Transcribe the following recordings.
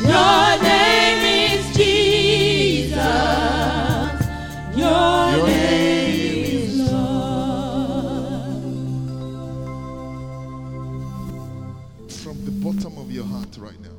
Your name is Jesus. Your name is Lord. From the bottom of your heart right now,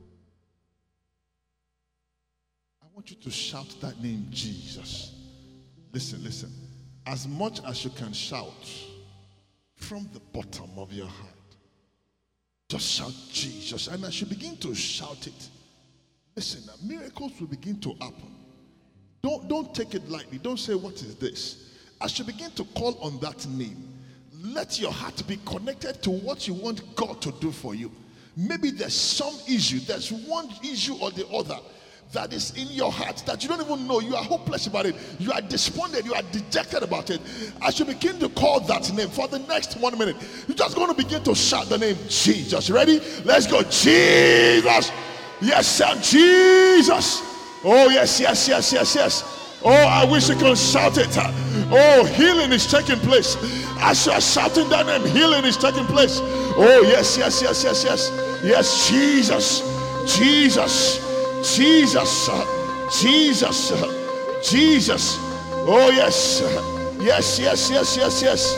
I want you to shout that name, Jesus. Listen, listen. As much as you can shout from the bottom of your heart, just shout Jesus. And as you begin to shout it, listen, miracles will begin to happen. Don't take it lightly. Don't say, what is this? As you begin to call on that name, let your heart be connected to what you want God to do for you. Maybe there's some issue, there's one issue or the other that is in your heart that you don't even know. You are hopeless about it. You are despondent. You are dejected about it. As you begin to call that name for the next 1 minute, you're just going to begin to shout the name Jesus. Ready? Let's go. Jesus. Yes, sir. Jesus. Oh, yes, yes, yes, yes, yes. Oh, I wish you could shout it. Oh, healing is taking place. As you are shouting that name, healing is taking place. Oh, yes, yes, yes, yes, yes. Yes, Jesus. Jesus. Jesus, Jesus, Jesus. Oh, yes, yes, yes, yes, yes, yes.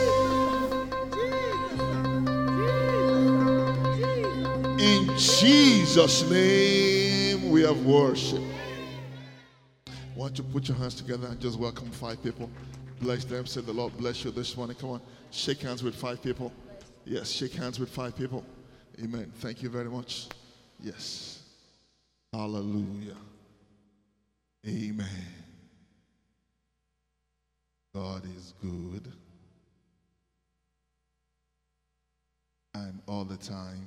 In Jesus' name we have worship. Why don't you put your hands together and just welcome 5 people. Bless them. Say, the Lord bless you this morning. Come on, shake hands with 5 people. Yes, shake hands with 5 people. Amen. Thank you very much. Yes. Hallelujah. Amen. God is good. And all the time.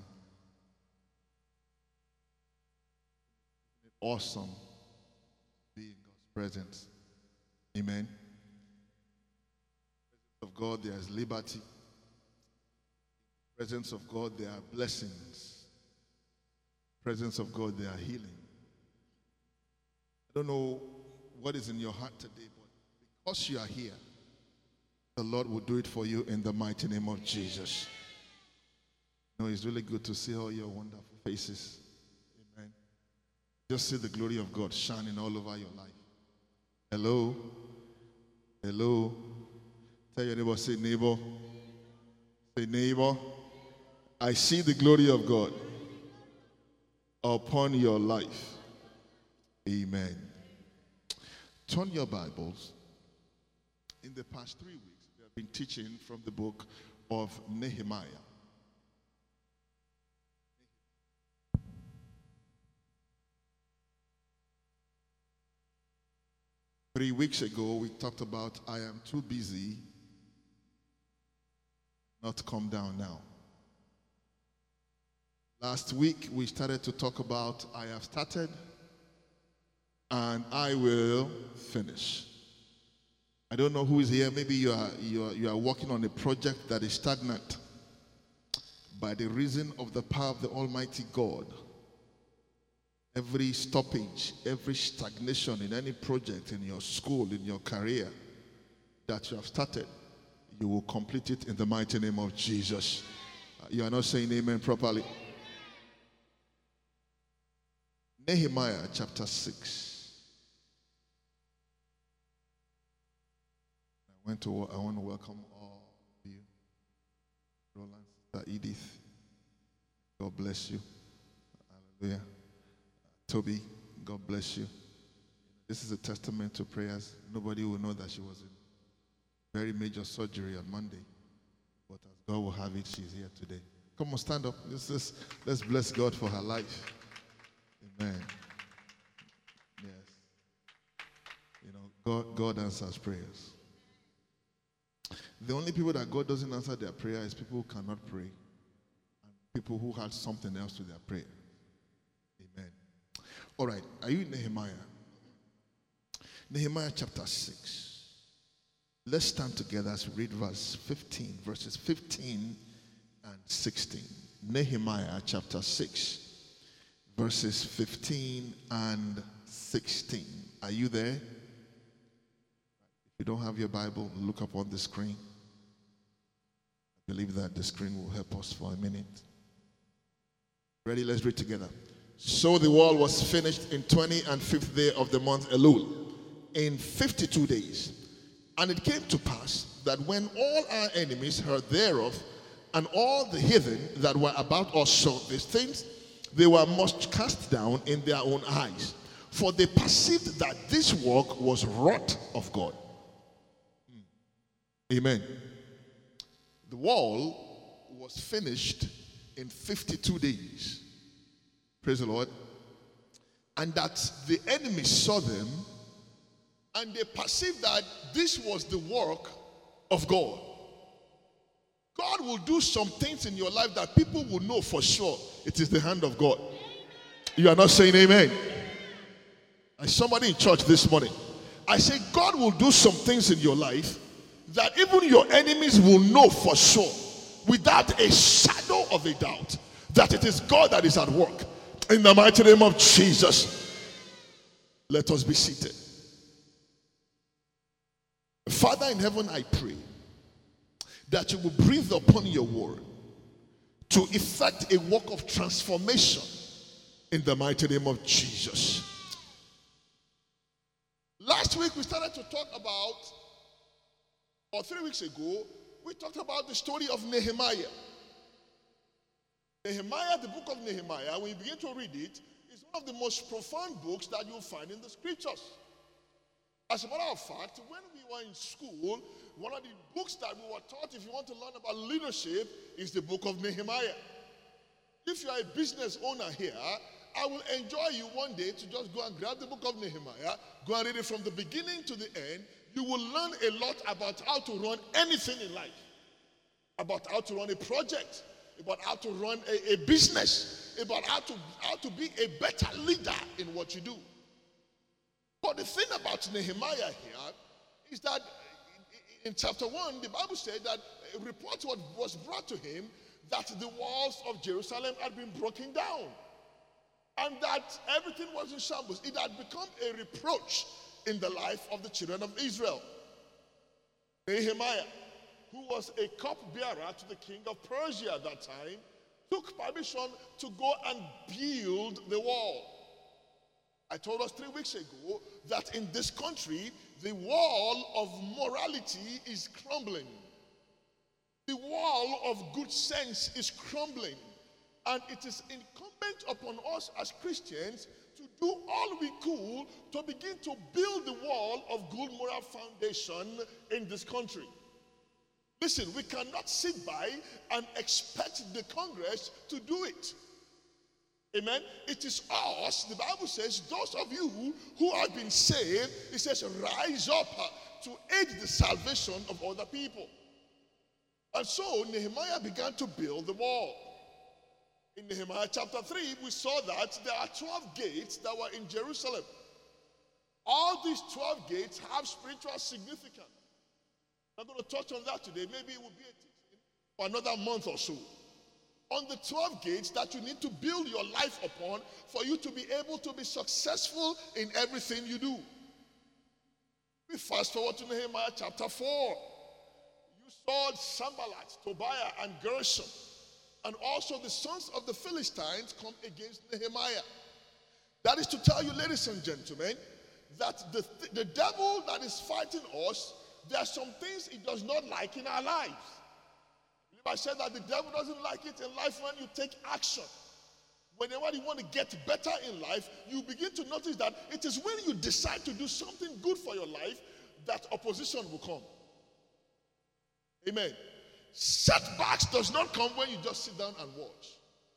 Awesome being God's presence. Amen. In the presence of God, there is liberty. In the presence of God, there are blessings. Presence of God, there are healing. I don't know what is in your heart today, but because you are here, the Lord will do it for you in the mighty name of Jesus. You know, it's really good to see all your wonderful faces. Amen. Just see the glory of God shining all over your life. Hello. Hello. Tell your neighbor, say neighbor. Say neighbor. I see the glory of God upon your life. Amen. Turn your Bibles. In the past 3 weeks, we have been teaching from the book of Nehemiah. 3 weeks ago, we talked about I am too busy not to come down now. Last week, we started to talk about I have started and I will finish. I don't know who is here. Maybe you are working on a project that is stagnant. By the reason of the power of the Almighty God, every stoppage, every stagnation in any project, in your school, in your career that you have started, you will complete it in the mighty name of Jesus. You are not saying amen properly. Nehemiah chapter 6. I want to welcome all of you. Roland, Sister Edith, God bless you. Hallelujah. Toby, God bless you. This is a testament to prayers. Nobody will know that she was in very major surgery on Monday. But as God will have it, she's here today. Come on, stand up. Let's bless God for her life. Amen. Yes. You know, God answers prayers. The only people that God doesn't answer their prayer is people who cannot pray and people who had something else to their prayer. Amen. All right. Are you in Nehemiah? Nehemiah chapter 6. Let's stand together as we read verses 15 and 16. Nehemiah chapter 6. Verses 15 and 16. Are you there? If you don't have your Bible, look up on the screen. I believe that the screen will help us for a minute. Ready? Let's read together. So the wall was finished in 25th day of the month Elul, in 52 days. And it came to pass that when all our enemies heard thereof, and all the heathen that were about us saw these things, they were much cast down in their own eyes, for they perceived that this work was wrought of God. Amen. The wall was finished in 52 days. Praise the Lord. And that the enemy saw them, and they perceived that this was the work of God. God will do some things in your life that people will know for sure it is the hand of God. You are not saying amen. Like somebody in church this morning, I say God will do some things in your life that even your enemies will know for sure, without a shadow of a doubt, that it is God that is at work. In the mighty name of Jesus, let us be seated. Father in heaven, I pray that you will breathe upon your word to effect a work of transformation in the mighty name of Jesus. Last week we started to talk about, or 3 weeks ago, we talked about the story of Nehemiah. Nehemiah, the book of Nehemiah, when you begin to read it, is one of the most profound books that you'll find in the scriptures. As a matter of fact, when we were in school, one of the books that we were taught, if you want to learn about leadership, is the book of Nehemiah. If you are a business owner here, I will enjoy you one day to just go and grab the book of Nehemiah, go and read it from the beginning to the end. You will learn a lot about how to run anything in life, about how to run a project, about how to run a business, about how to be a better leader in what you do. But the thing about Nehemiah here is that in chapter 1, the Bible said that a report was brought to him that the walls of Jerusalem had been broken down and that everything was in shambles. It had become a reproach in the life of the children of Israel. Nehemiah, who was a cupbearer to the king of Persia at that time, took permission to go and build the wall. I told us 3 weeks ago that in this country, the wall of morality is crumbling. The wall of good sense is crumbling. And it is incumbent upon us as Christians to do all we could to begin to build the wall of good moral foundation in this country. Listen, we cannot sit by and expect the Congress to do it. Amen. It is us, the Bible says, those of you who have been saved, it says, rise up to aid the salvation of other people. And so Nehemiah began to build the wall. In Nehemiah chapter 3, we saw that there are 12 gates that were in Jerusalem. All these 12 gates have spiritual significance. I'm not going to touch on that today. Maybe it will be a teaching for another month or so. On the 12 gates that you need to build your life upon for you to be able to be successful in everything you do. We fast forward to Nehemiah chapter 4. You saw Sanballat, Tobiah, and Gershom, and also the sons of the Philistines come against Nehemiah. That is to tell you, ladies and gentlemen, that the devil that is fighting us, there are some things he does not like in our lives. I said that the devil doesn't like it in life when you take action. Whenever you want to get better in life, you begin to notice that it is when you decide to do something good for your life that opposition will come. Amen. Setbacks does not come when you just sit down and watch.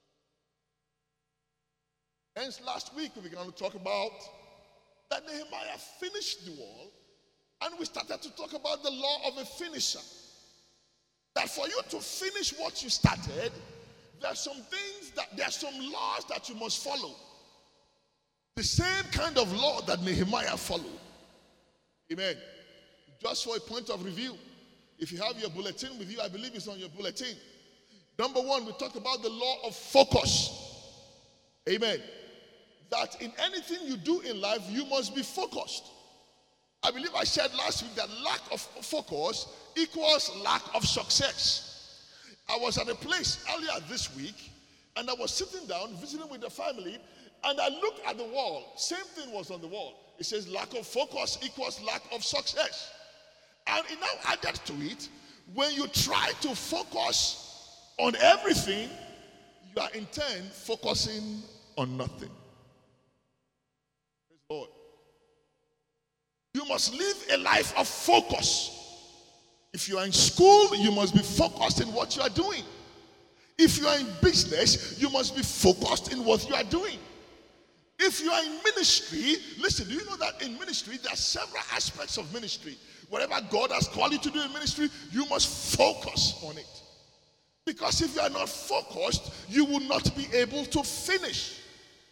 Hence, last week we began to talk about that Nehemiah finished the wall, and we started to talk about the law of a finisher. That for you to finish what you started, there are some laws that you must follow. The same kind of law that Nehemiah followed. Amen. Just for a point of review, if you have your bulletin with you, I believe it's on your bulletin. Number 1, we talked about the law of focus. Amen. That in anything you do in life, you must be focused. I believe I said last week that lack of focus equals lack of success. I was at a place earlier this week, and I was sitting down visiting with the family, And I looked at the wall. Same thing was on the wall. It says lack of focus equals lack of success. And it now added to it, when you try to focus on everything, you are in turn focusing on nothing. Praise the Lord. You must live a life of focus. If you are in school, you must be focused in what you are doing. If you are in business, you must be focused in what you are doing. If you are in ministry, listen, do you know that in ministry, there are several aspects of ministry. Whatever God has called you to do in ministry, you must focus on it. Because if you are not focused, you will not be able to finish.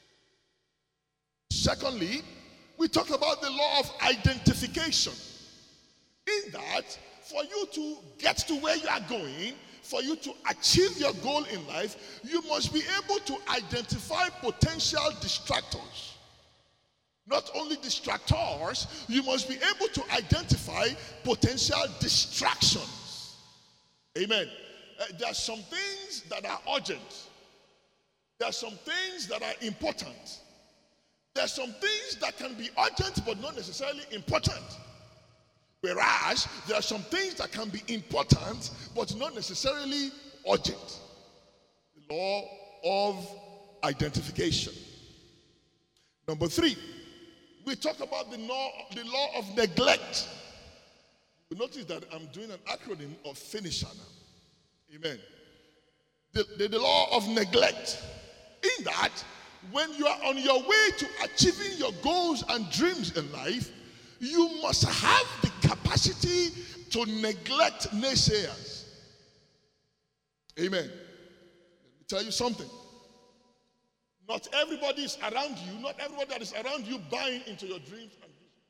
Secondly, we talk about the law of identification. In that, for you to get to where you are going, for you to achieve your goal in life, you must be able to identify potential distractors. Not only distractors, you must be able to identify potential distractions. Amen. There are some things that are urgent. There are some things that are important. There are some things that can be urgent but not necessarily important. Whereas there are some things that can be important but not necessarily urgent. The law of identification. Number 3, we talk about the law of neglect. You notice that I'm doing an acronym of finisher now. Amen. The law of neglect. In that, when you are on your way to achieving your goals and dreams in life, you must have the capacity to neglect naysayers. Amen. Let me tell you something. Not everybody is around you. Not everybody that is around you buying into your dreams and visions.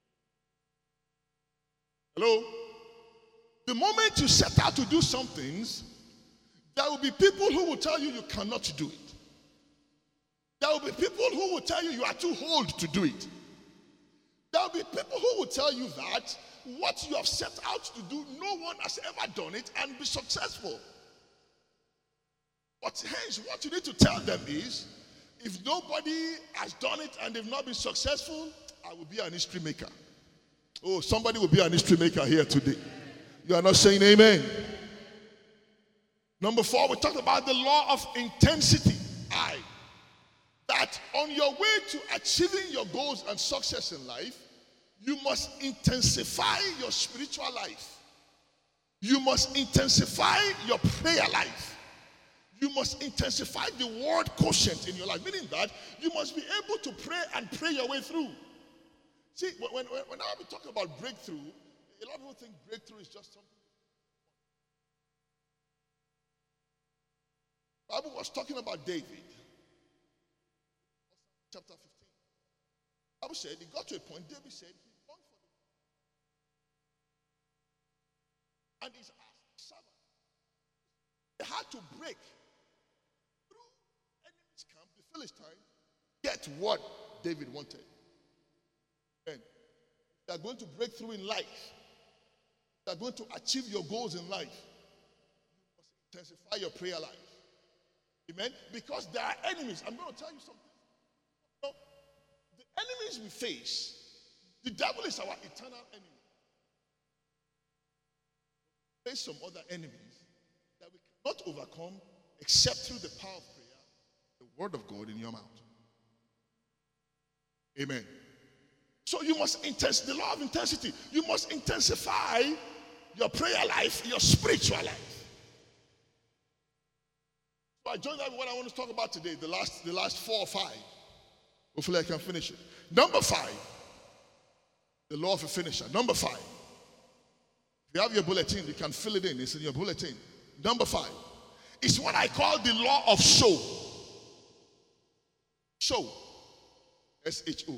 Hello? The moment you set out to do some things, there will be people who will tell you you cannot do it. There will be people who will tell you you are too old to do it. There will be people who will tell you that what you have set out to do, no one has ever done it and be successful. But hence, what you need to tell them is, if nobody has done it and they've not been successful, I will be an history maker. Oh, somebody will be an history maker here today. You are not saying amen. Number 4, we talked about the law of intensity. That on your way to achieving your goals and success in life, you must intensify your spiritual life. You must intensify your prayer life. You must intensify the word quotient in your life, meaning that you must be able to pray and pray your way through. See, when I be talking about breakthrough, a lot of people think breakthrough is just something. The Bible was talking about David. Chapter 15. The Bible said, he got to a point, David said, he longed for the and his servant. They had to break through enemy's camp, the Philistine, get what David wanted. And they are going to break through in life. They are going to achieve your goals in life. You must intensify your prayer life. Amen? Because there are enemies. I'm going to tell you something. The enemies we face, the devil is our eternal enemy. We face some other enemies that we cannot overcome except through the power of prayer, the word of God in your mouth. Amen. So you must intensify the law of intensity. You must intensify your prayer life, your spiritual life. So I joined that with what I want to talk about today, the last 4 or 5. Hopefully I can finish it. Number 5, the law of a finisher. Number 5. If you have your bulletin, you can fill it in. It's in your bulletin. Number 5 is what I call the law of show. Show. S-H-O.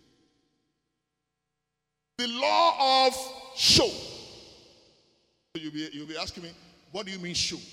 The law of show. So you'll be asking me, what do you mean show?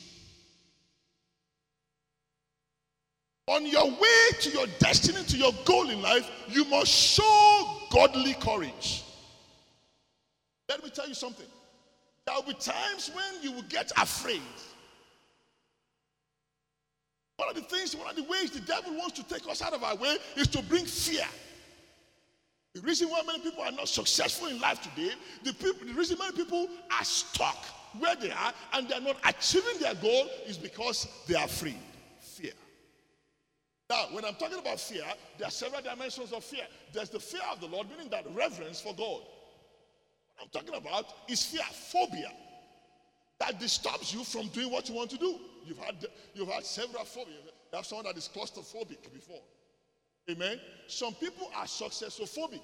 On your way to your destiny, to your goal in life, you must show godly courage. Let me tell you something. There will be times when you will get afraid. One of the ways the devil wants to take us out of our way is to bring fear. The reason why many people are not successful in life today, the reason many people are stuck where they are and they are not achieving their goal is because they are afraid. Fear. Now, when I'm talking about fear, there are several dimensions of fear. There's the fear of the Lord, meaning that reverence for God. What I'm talking about is fear, phobia, that disturbs you from doing what you want to do. You've had several phobias. You have someone that is claustrophobic before. Amen. Some people are successophobic.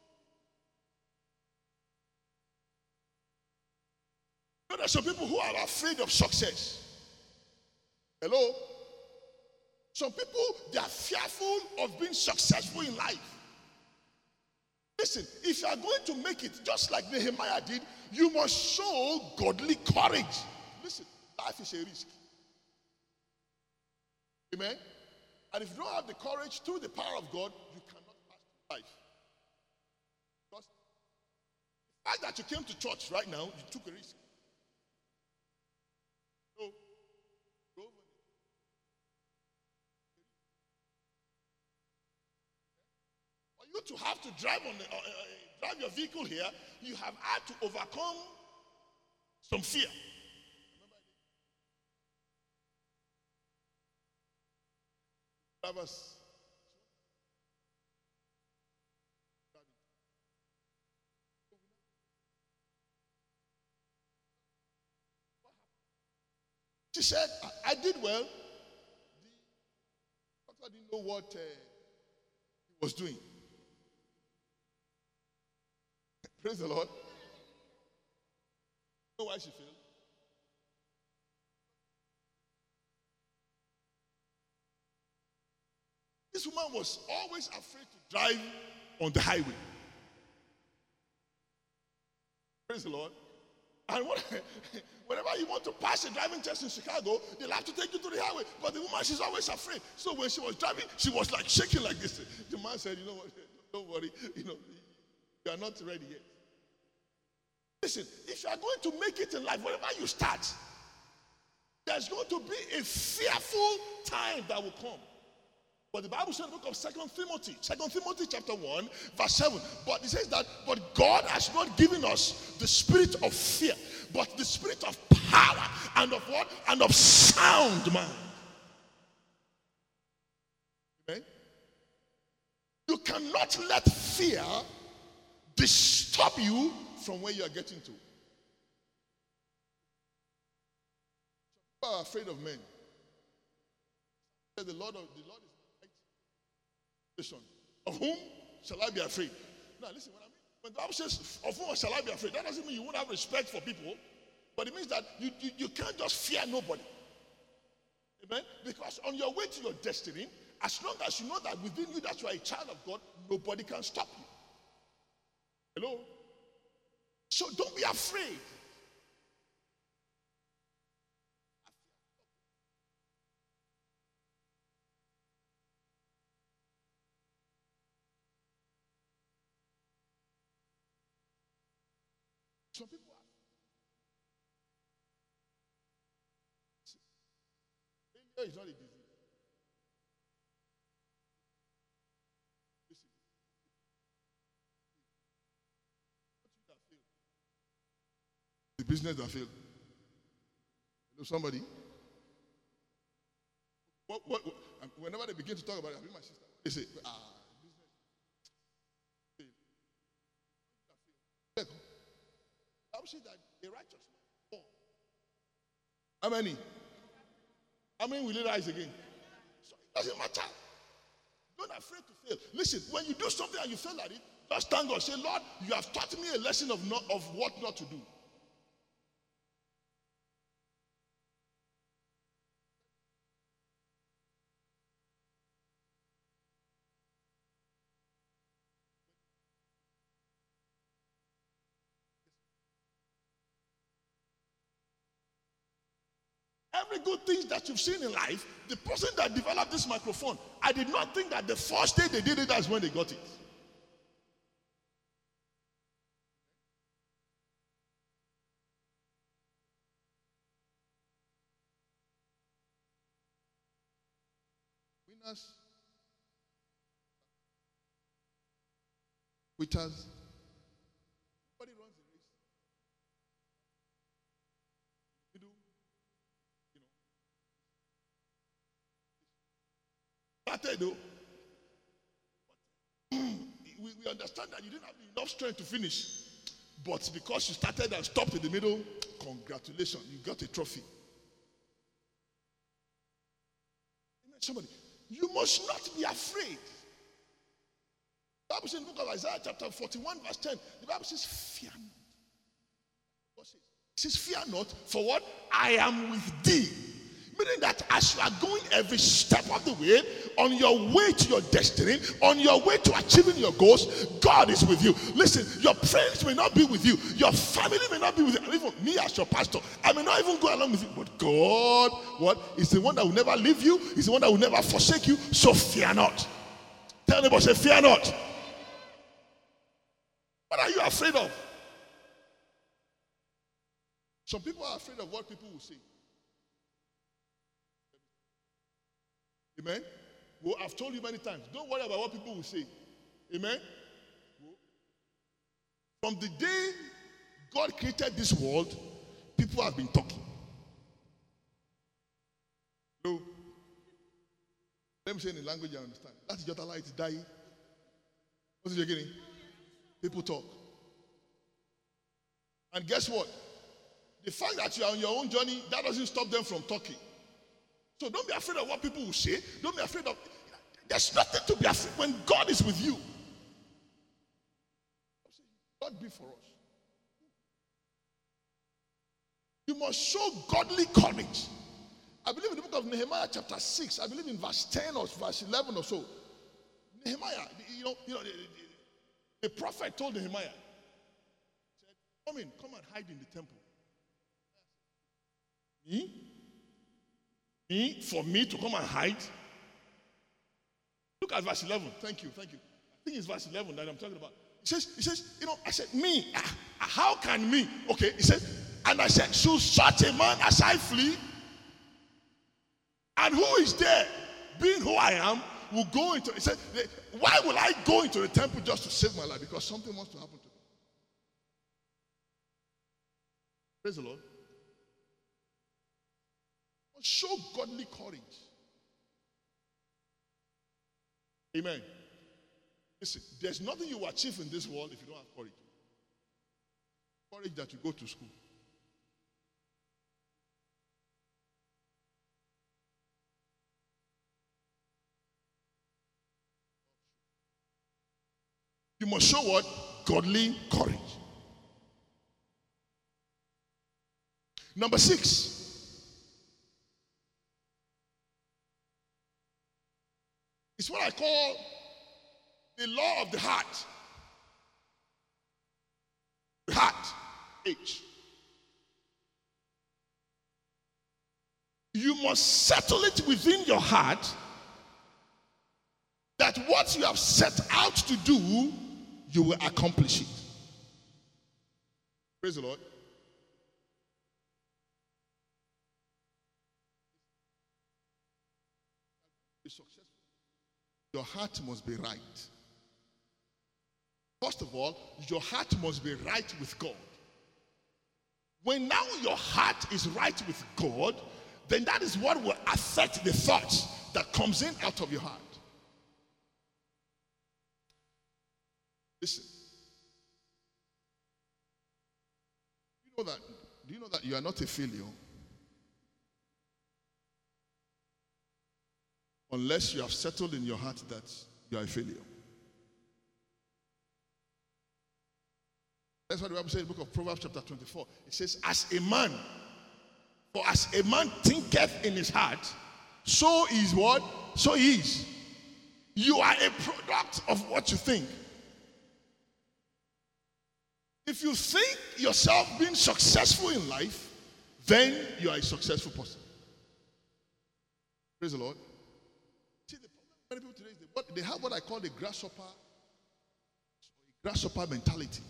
You know, there are some people who are afraid of success. Hello? Some people, they are fearful of being successful in life. Listen, if you are going to make it just like Nehemiah did, you must show godly courage. Listen, life is a risk. Amen? And if you don't have the courage through the power of God, you cannot pass through life. Because the fact that you came to church right now, you took a risk. No. Go over there. For you to have to drive drive your vehicle here, you have had to overcome some fear. Drivers. She said, I did well. The doctor didn't know what he was doing. Praise the Lord. You know why she failed? This woman was always afraid to drive on the highway. Praise the Lord. And whenever you want to pass a driving test in Chicago, they'll have to take you to the highway. But the woman, she's always afraid. So when she was driving, she was like shaking like this. The man said, you know what, don't worry, you are not ready yet. Listen, if you are going to make it in life, wherever you start, there's going to be a fearful time that will come. But the Bible says in the book of 2 Timothy chapter 1, verse 7. But it says that, but God has not given us the spirit of fear, but the spirit of power and of what? And of sound mind. Amen? You cannot let fear disturb you from where you are getting to. People are afraid of men. The Lord is of whom shall I be afraid? Now listen, when the Bible says, of whom shall I be afraid? That doesn't mean you won't have respect for people, but it means that you can't just fear nobody. Amen? Because on your way to your destiny, as long as you know that within you that you are a child of God, nobody can stop you. Hello? So don't be afraid. Some people are. Failure is not a disease. Listen. What you that failed? The business that failed. You know somebody? Whenever they begin to talk about it, I mean my sister, they say, business failed. I would say that a righteous man fall. How many? How many will he rise again? So it doesn't matter. Don't be afraid to fail. Listen, when you do something and you fail at it, just thank God. Say, Lord, you have taught me a lesson of what not to do. Every good thing that you've seen in life, the person that developed this microphone, I did not think that the first day they did it, that's when they got it. Winners, quitters. Nobody runs a race. Middle, started though. We understand that you didn't have enough strength to finish. But because you started and stopped in the middle, congratulations, you got a trophy. Somebody, you must not be afraid. The Bible says in the book of Isaiah chapter 41 verse 10, the Bible says, fear not. What says? It says, fear not, for what? I am with thee. Meaning that as you are going every step of the way, on your way to your destiny, on your way to achieving your goals, God is with you. Listen, your friends may not be with you. Your family may not be with you. And even me as your pastor, I may not even go along with you. But God, what? Is the one that will never leave you. He's the one that will never forsake you. So fear not. Tell neighbor, say, fear not. What are you afraid of? Some people are afraid of what people will say. Amen? Well, I've told you many times, don't worry about what people will say. Amen? From the day God created this world, people have been talking. No. Let me say in the language you understand. That's just a light dying. What's it beginning? People talk. And guess what? The fact that you are on your own journey, that doesn't stop them from talking. So don't be afraid of what people will say. Don't be afraid of. There's nothing to be afraid when God is with you. God be for us. You must show godly courage. I believe in the book of Nehemiah chapter 6, I believe in verse 10 or verse 11 or so. Nehemiah, the prophet told Nehemiah, said, come and hide in the temple. For me to come and hide? Look at verse 11. Thank you. I think it's verse 11 that I'm talking about. He says, I said, me, how can me? Okay, he said, and I said, should such a man as I flee? And who is there, being who I am, will go into, he said, why will I go into the temple just to save my life? Because something wants to happen to me. Praise the Lord. Show godly courage. Amen. Listen, there's nothing you will achieve in this world if you don't have courage. Courage that you go to school. You must show what? Godly courage. Number 6. It's what I call the law of the heart. The heart. H. You must settle it within your heart that what you have set out to do, you will accomplish it. Praise the Lord. Be successful. Your heart must be right. First of all, your heart must be right with God. When now your heart is right with God, then that is what will affect the thoughts that comes in out of your heart. Listen. Do you know that you are not a failure? Unless you have settled in your heart that you are a failure. That's what the Bible says in the book of Proverbs chapter 24. It says, as a man thinketh in his heart, so is what? So he is. You are a product of what you think. If you think yourself being successful in life, then you are a successful person. Praise the Lord. See, the problem with many people today is they have what I call the grasshopper mentality.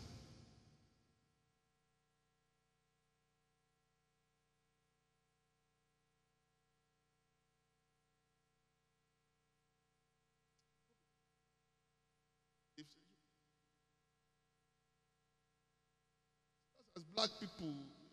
black people,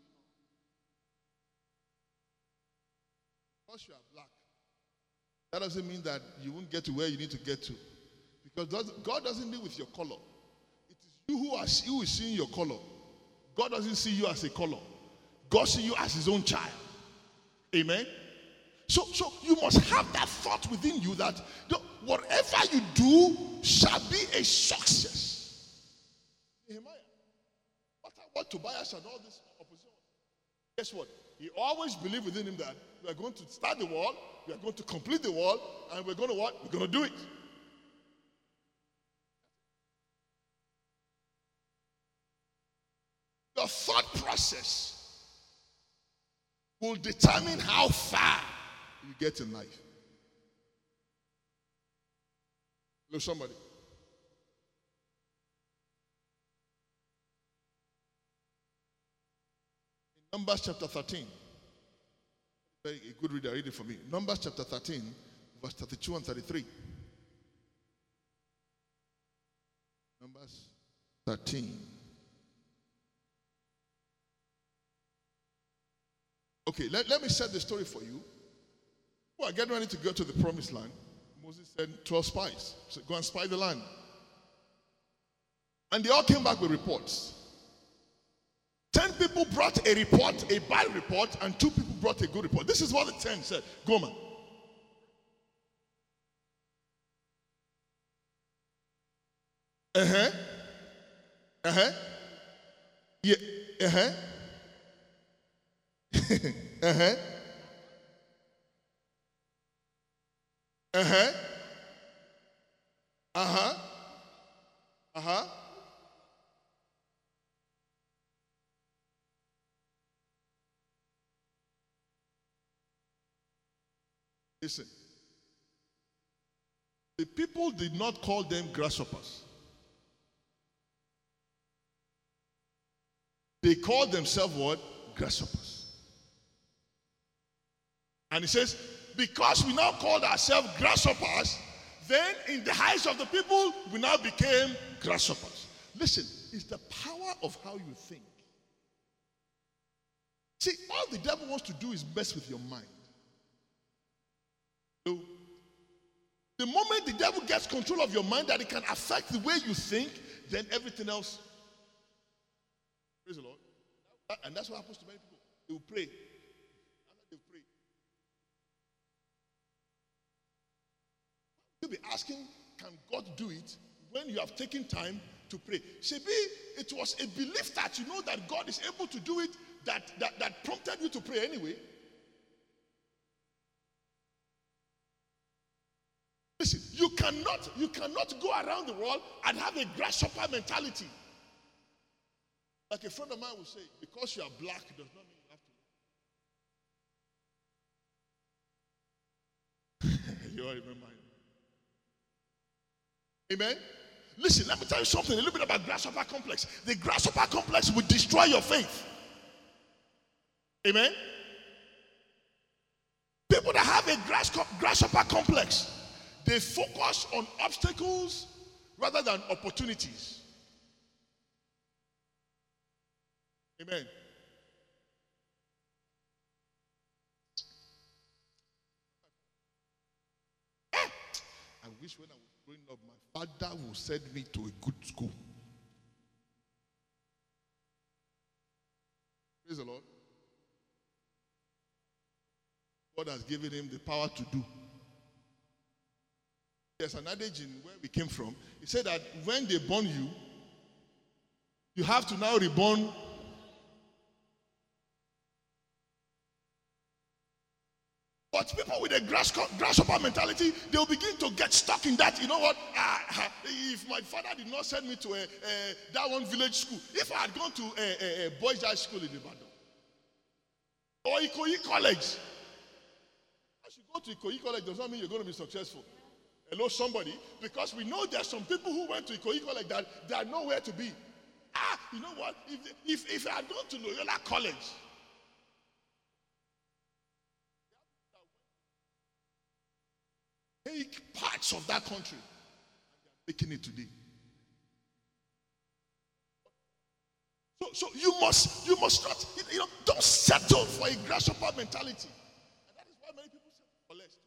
because you are black, that doesn't mean that you won't get to where you need to get to. Because God doesn't deal with your color. It is you who is seeing your color. God doesn't see you as a color. God sees you as his own child. Amen? So you must have that thought within you that whatever you do shall be a success. Nehemiah, what Tobias and all this opposition. Guess what? He always believed within him that we are going to start the wall, we are going to complete the wall, and we're going to what? We're going to do it. Your thought process will determine how far you get in life. Hello, somebody. In Numbers chapter 13. Very a good reader, read it for me. Numbers chapter 13, verse 32 and 33. Numbers 13. Okay, let me set the story for you. Well, getting ready to go to the promised land. Moses sent 12 spies. So go and spy the land. And they all came back with reports. 10 people brought a report, a bad report, and 2 people brought a good report. This is what the 10 said. Go, man. Yeah. Listen. The people did not call them grasshoppers. They called themselves what? Grasshoppers. And he says, because we now called ourselves grasshoppers, then in the eyes of the people, we now became grasshoppers. Listen, it's the power of how you think. See, all the devil wants to do is mess with your mind. So, the moment the devil gets control of your mind that it can affect the way you think, then everything else. Praise the Lord. And that's what happens to many people. They will pray. They will pray. You'll be asking, can God do it when you have taken time to pray? Shebi, it was a belief that you know that God is able to do it that prompted you to pray anyway. Listen, you cannot go around the world and have a grasshopper mentality. Like a friend of mine would say, because you are black does not mean you have to. You all remember him. Amen? Listen, let me tell you something a little bit about grasshopper complex. The grasshopper complex will destroy your faith. Amen? People that have a grasshopper complex, they focus on obstacles rather than opportunities. Amen. I wish when I was growing up, my father would send me to a good school. Praise the Lord. God has given him the power to do. There's an adage in where we came from. He said that when they born you, you have to now reborn. But people with a grasshopper mentality, they'll begin to get stuck in that. You know what? If my father did not send me to that one village school, if I had gone to a boys' high school in Ibadan or Ikoyi College, as you go to Ikoyi College does not mean you're going to be successful. Hello, somebody, because we know there's some people who went to Ikoyi College that they are nowhere to be. You know what? If I had gone to Loyola College, take parts of that country and they are making it today. So you must not, don't settle for a grasshopper mentality. And that is why many people settle for less.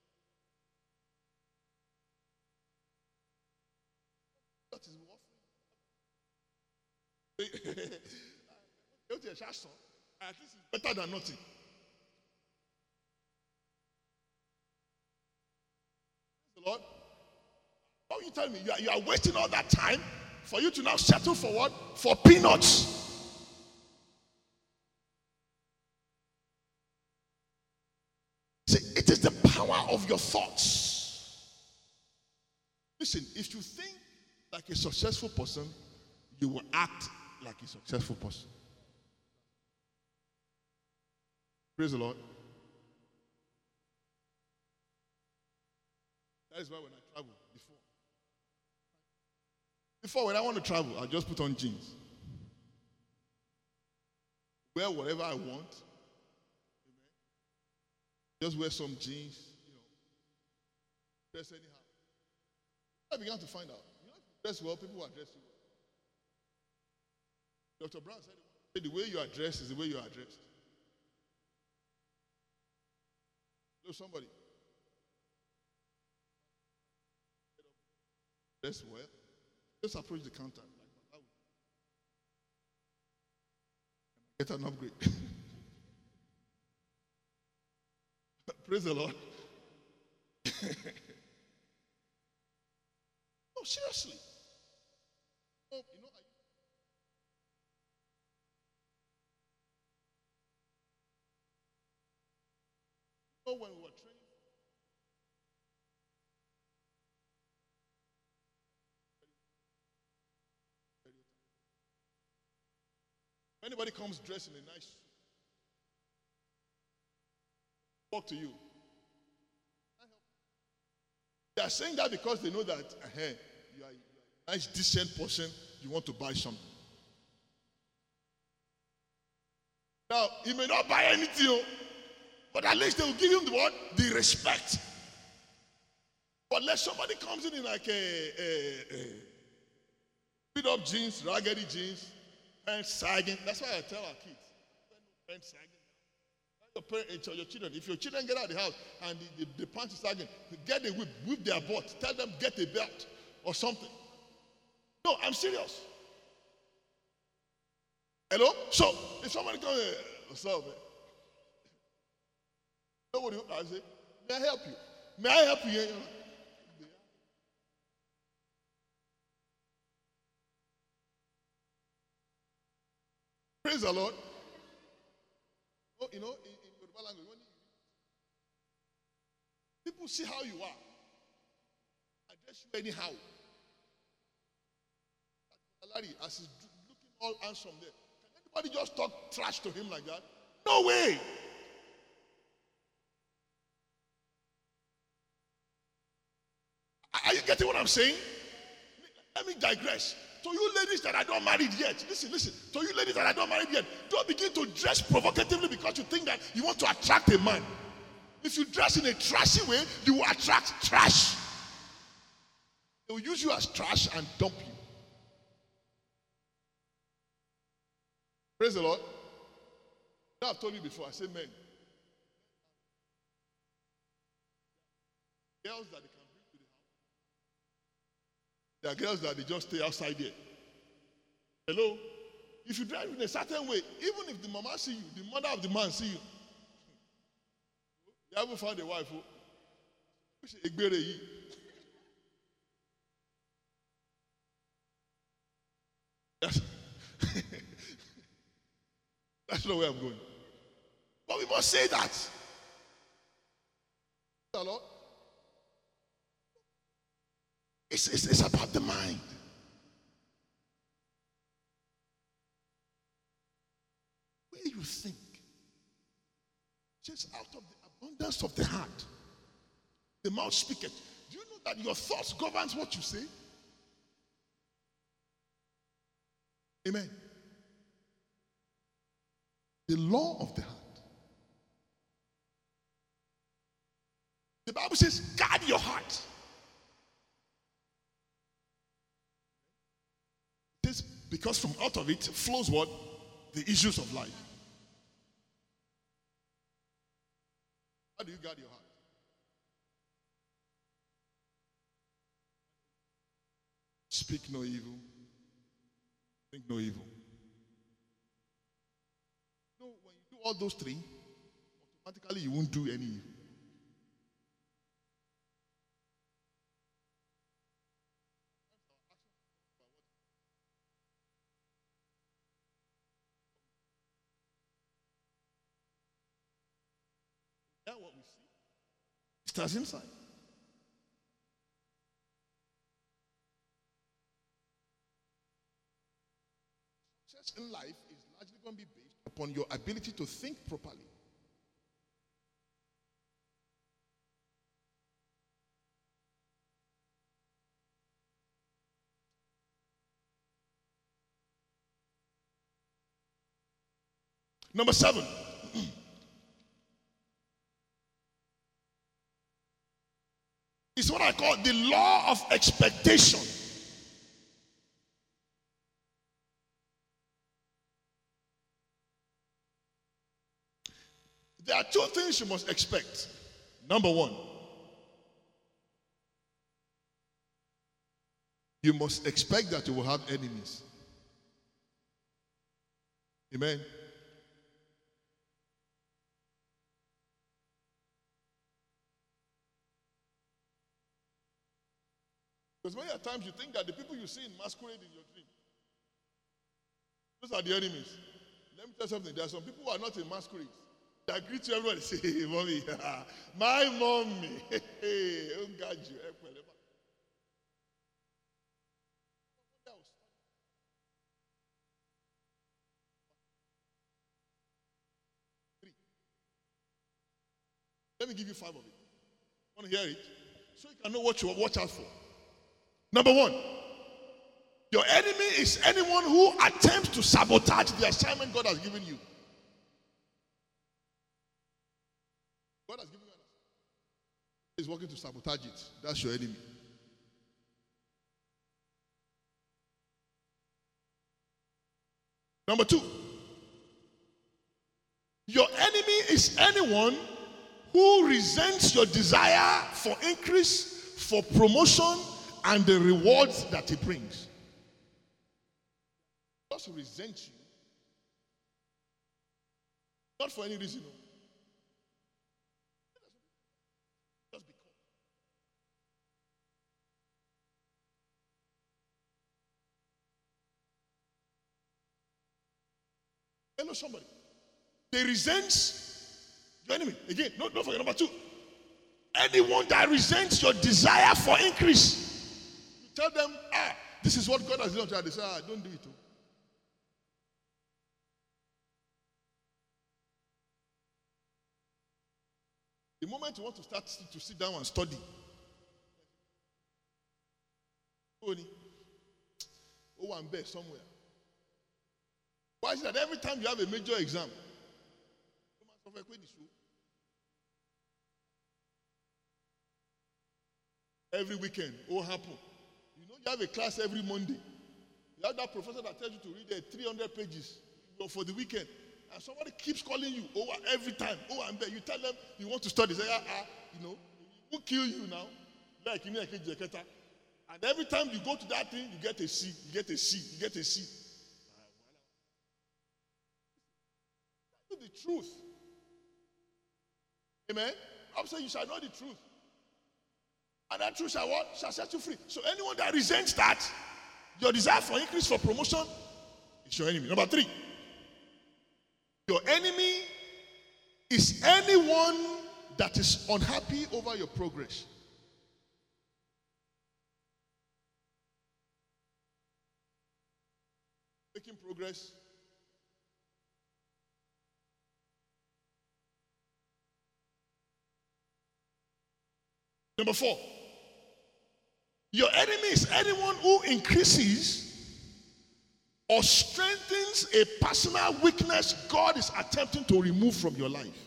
That is warfare. At least it's better than nothing. Praise the Lord. How you tell me you are wasting all that time for you to now settle for what? For peanuts. See, it is the power of your thoughts. Listen, if you think like a successful person, you will act like a successful person. Praise the Lord. That is why when I travel, before when I want to travel, I just put on jeans. Wear whatever I want. Just wear some jeans, dress anyhow. I began to find out, if you dress well, people will address you well. Dr. Brown said, the way you are dressed is the way you are addressed. Know somebody. Dress well. Just approach the counter. Get an upgrade. Praise the Lord. No, seriously. When we were training, anybody comes dressed in a nice suit, talk to you. They are saying that because they know that you are a nice, decent person, you want to buy something. Now, he may not buy anything, but at least they will give him the what? The respect. But unless somebody comes in like a beat up jeans, raggedy jeans, pants sagging. That's why I tell our kids, pants sagging. Your children, if your children get out of the house and the pants is sagging, get a whip their butt. Tell them get a belt or something. No, I'm serious. Hello? So, if somebody comes, what's up, man? Nobody, I say, may I help you? May I help you? Praise the Lord. Oh, in Yoruba language, when people see how you are, address you anyhow. Larry, as he's looking all handsome there, can anybody just talk trash to him like that? No way. Are you getting what I'm saying? Let me digress. To you ladies that are not married yet, listen. To you ladies that are not married yet, don't begin to dress provocatively because you think that you want to attract a man. If you dress in a trashy way, you will attract trash. They will use you as trash and dump you. Praise the Lord. Now I've told you before, I say men. Girls that they can bring to the house. There are girls that they just stay outside there. Hello? If you drive in a certain way, even if the mama see you, the mother of the man see you, you haven't found a wife. That's not where I'm going. But we must say that. Lord. It's about the mind. Where you think, just out of the abundance of the heart, the mouth speaketh. Do you know that your thoughts governs what you say? Amen. The law of the heart. The Bible says, guard your heart. It says, because from out of it flows what? the issues of life. How do you guard your heart? Speak no evil. Think no evil. No, when you do all those three, automatically you won't do any evil. That's what we see. It starts inside. Success in life is largely going to be based upon your ability to think properly. Number 7. It's what I call the law of expectation. There are 2 things you must expect. Number 1, you must expect that you will have enemies. Amen. Because many times you think that the people you see in masquerade in your dream, those are the enemies. Let me tell you something. There are some people who are not in masquerades that greet you everybody say, hey, mommy, my mommy, hey, oh God, you. Let me give you 5 of it. Want to hear it? So you can know what you watch out for. Number 1, your enemy is anyone who attempts to sabotage the assignment God has given you. God has given you an assignment. He's working to sabotage it. That's your enemy. Number 2, your enemy is anyone who resents your desire for increase, for promotion, and the rewards that he brings. Just resent you. Not for any reason. Just because. Hello, somebody. They resent your enemy. Again, don't forget number 2. Anyone that resents your desire for increase. Tell them, this is what God has done. They say, don't do it. The moment you want to start to sit down and study, I'm there somewhere. Why is it that every time you have a major exam, every weekend, what happen? You have a class every Monday. You have that professor that tells you to read 300 pages for the weekend. And somebody keeps calling you over every time. I'm there. You tell them you want to study. Say, who kill you now? And every time you go to that thing, you get a C. You get a C. You get a C. That's the truth. Amen? I'm saying you shall know the truth. And that truth shall what? Shall set you free. So anyone that resents that, your desire for increase, for promotion, is your enemy. Number 3, your enemy is anyone that is unhappy over your progress. Making progress. Number 4, your enemy is anyone who increases or strengthens a personal weakness God is attempting to remove from your life.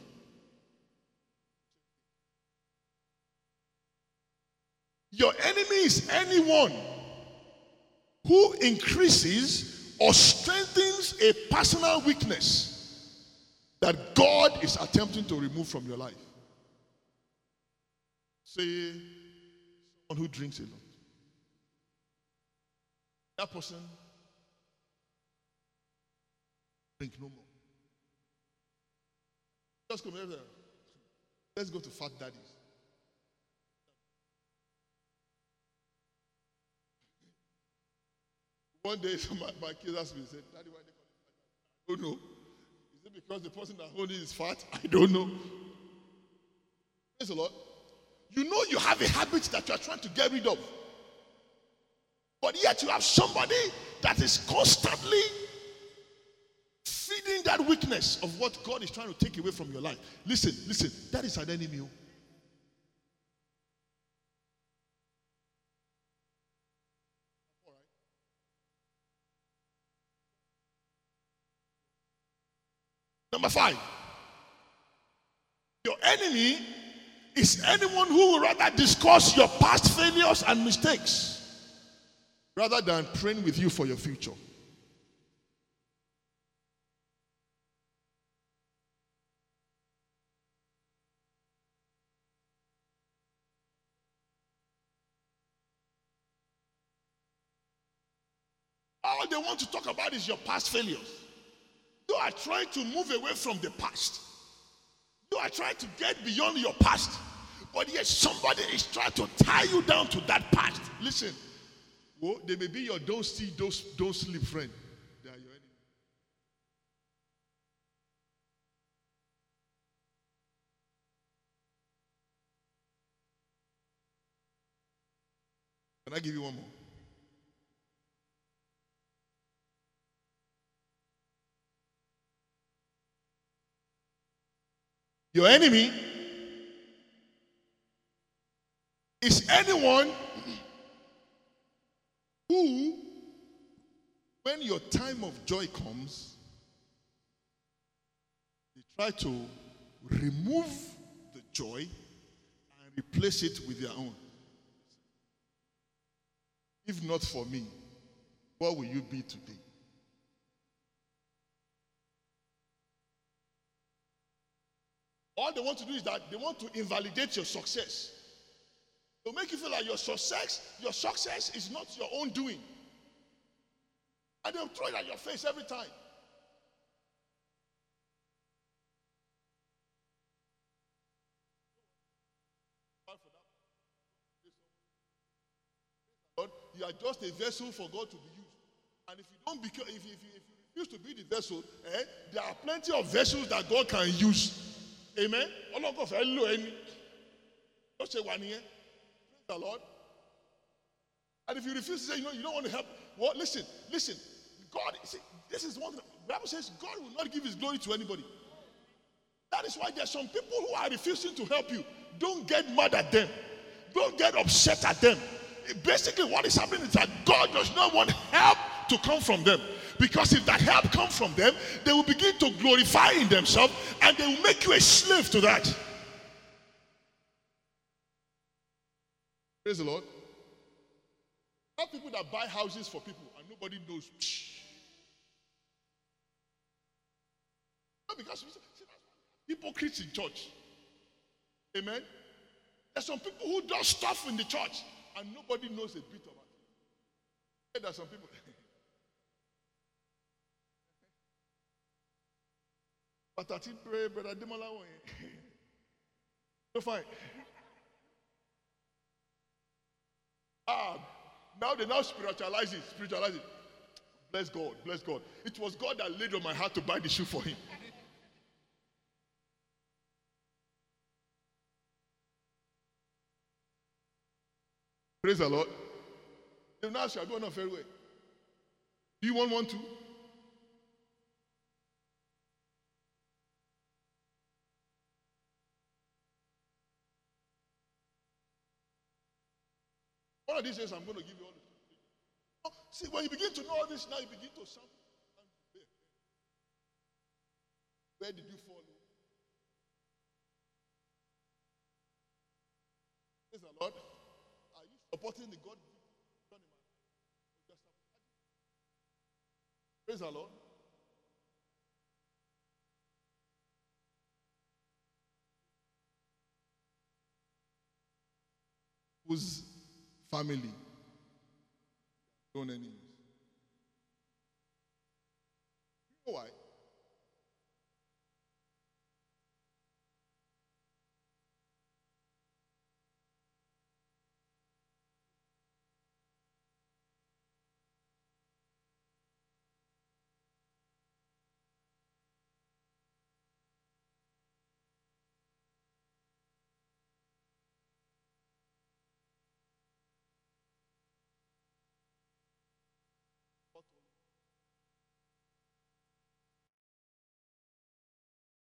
Your enemy is anyone who increases or strengthens a personal weakness that God is attempting to remove from your life. Say, someone who drinks a lot. That person drink no more. Just come here. Let's go to Fat Daddies. One day, my kids asked me, said, Daddy, why they call it fat? I don't know. Is it because the person that owns it is fat? I don't know. Praise the Lord. You know you have a habit that you are trying to get rid of. But yet you have somebody that is constantly feeding that weakness of what God is trying to take away from your life. Listen, that is an enemy. Number 5, your enemy is anyone who will rather discuss your past failures and mistakes rather than praying with you for your future. All they want to talk about is your past failures. You are trying to move away from the past. You are trying to get beyond your past. But yet somebody is trying to tie you down to that past. Listen, they may be your don't sleep friend. They are your enemy. Can I give you one more? Your enemy is anyone who, when your time of joy comes, they try to remove the joy and replace it with their own. If not for me, what will you be today? All they want to do is that they want to invalidate your success. They'll make you feel like your success is not your own doing. And they'll throw it at your face every time. You are just a vessel for God to be used. And if you don't become, if you refuse to be the vessel, there are plenty of vessels that God can use. Amen. Just say one here. Praise the Lord. And if you refuse to say, you don't want to help, well, listen. God, see, this is one thing. The Bible says God will not give his glory to anybody. That is why there are some people who are refusing to help you. Don't get mad at them. Don't get upset at them. Basically, what is happening is that God does not want help to come from them. Because if that help comes from them, they will begin to glorify in themselves and they will make you a slave to that. Praise the Lord. There are people that buy houses for people and nobody knows. No, because hypocrites in church. Amen. There's some people who do stuff in the church and nobody knows a bit about it. There are some people. But I think pray, brother Demola. So fine. Now they spiritualize it. Bless God. It was God that laid on my heart to buy the shoe for him. Praise the Lord. Now shall go on a fair way. Do you want one too? One of these days I'm going to give you all the. See, when you begin to know all this, now you begin to sound. Where did you follow? Praise the Lord. Are you supporting the God? Praise the Lord. Whose family don't any use. You know why?